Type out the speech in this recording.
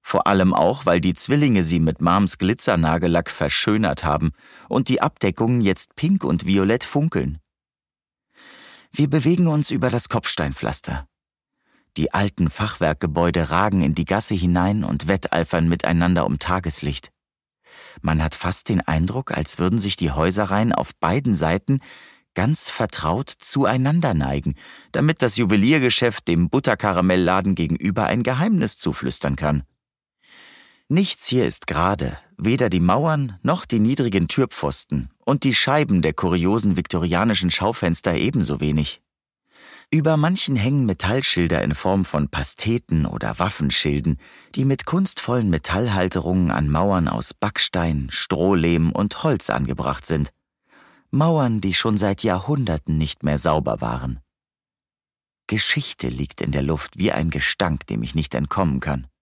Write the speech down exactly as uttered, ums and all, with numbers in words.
Vor allem auch, weil die Zwillinge sie mit Mams Glitzernagellack verschönert haben und die Abdeckungen jetzt pink und violett funkeln. Wir bewegen uns über das Kopfsteinpflaster. Die alten Fachwerkgebäude ragen in die Gasse hinein und wetteifern miteinander um Tageslicht. Man hat fast den Eindruck, als würden sich die Häuserreihen auf beiden Seiten ganz vertraut zueinander neigen, damit das Juweliergeschäft dem Butterkaramellladen gegenüber ein Geheimnis zuflüstern kann. Nichts hier ist gerade, weder die Mauern noch die niedrigen Türpfosten und die Scheiben der kuriosen viktorianischen Schaufenster ebenso wenig. Über manchen hängen Metallschilder in Form von Pasteten oder Waffenschilden, die mit kunstvollen Metallhalterungen an Mauern aus Backstein, Strohlehm und Holz angebracht sind. Mauern, die schon seit Jahrhunderten nicht mehr sauber waren. Geschichte liegt in der Luft wie ein Gestank, dem ich nicht entkommen kann.